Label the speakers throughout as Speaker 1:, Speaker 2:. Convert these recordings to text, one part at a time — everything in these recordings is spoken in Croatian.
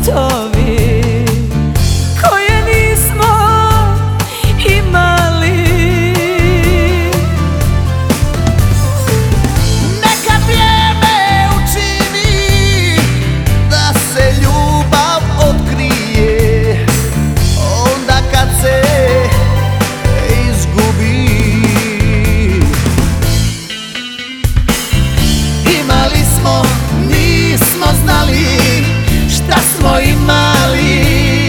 Speaker 1: cvjetovi koje nismo imali.
Speaker 2: Neka vrijeme učini da se ljubav otkrije onda kad se izgubi. Imali smo, nismo znali šta smo imali,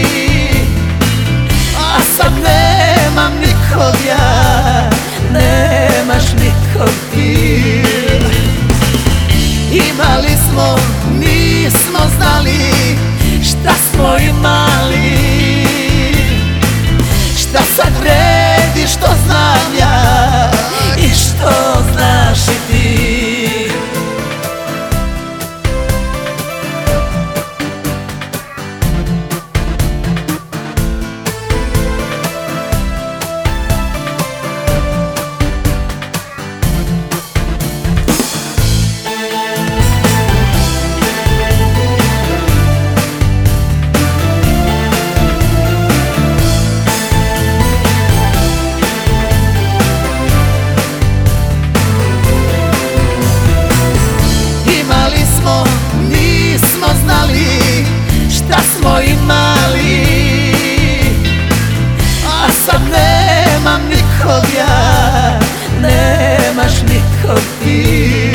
Speaker 2: a sad nemam nikog ja, nemaš nikog ti. Imali smo, nismo znali šta smo imali, šta sad vredi što znam ja i što znaš i ti. Nismo znali šta smo imali, a sad nemam nikog ja, nemaš nikog ti.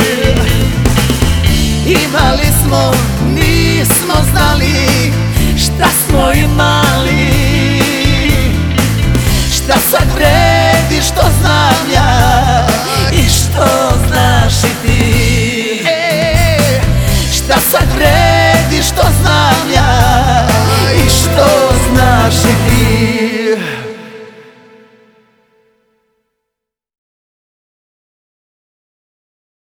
Speaker 2: Imali smo, nismo znali šta smo imali, šta sad vredi što znam ja i što znaš i ti.